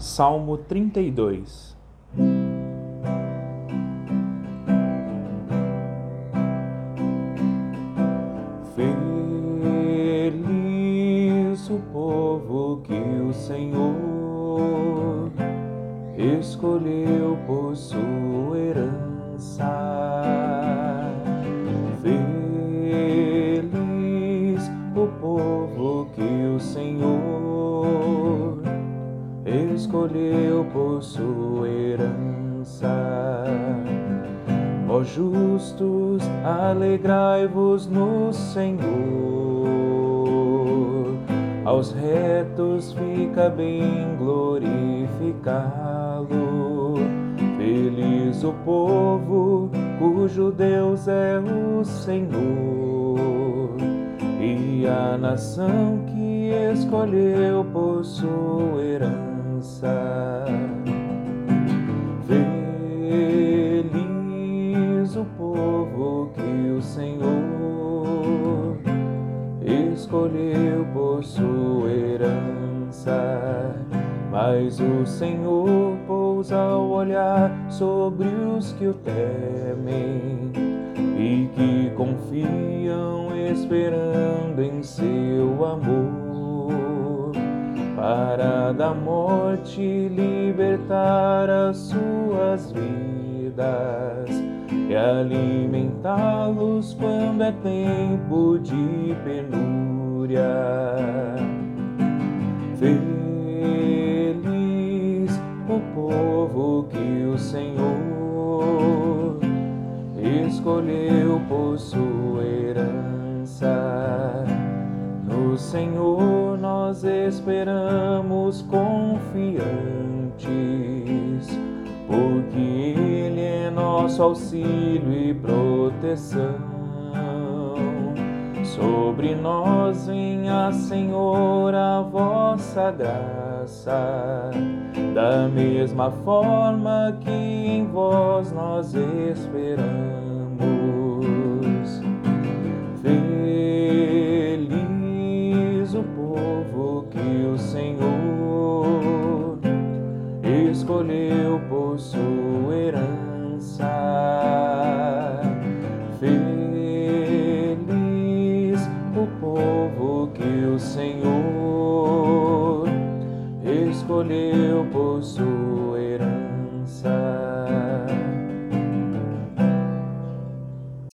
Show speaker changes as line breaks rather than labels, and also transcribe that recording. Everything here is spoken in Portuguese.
Salmo 32. Feliz o povo que o Senhor escolheu por sua herança. Feliz o povo que o Senhor escolheu por sua herança. Ó justos, alegrai-vos no Senhor, aos retos fica bem glorificá-lo. Feliz o povo cujo Deus é o Senhor, e a nação que escolheu por sua herança. Feliz o povo que o Senhor escolheu por sua herança. Mas o Senhor pousa o olhar sobre os que o temem e que confiam esperando em seu amor, para da morte libertar as suas vidas e alimentá-los quando é tempo de penúria. Feliz o povo que o Senhor escolheu por sua herança. No Senhor nós esperamos confiantes, porque Ele é nosso auxílio e proteção. Sobre nós venha, Senhor, a vossa graça, da mesma forma que em vós nós esperamos. Feliz o povo que o Senhor escolheu por sua herança. Feliz o povo que o Senhor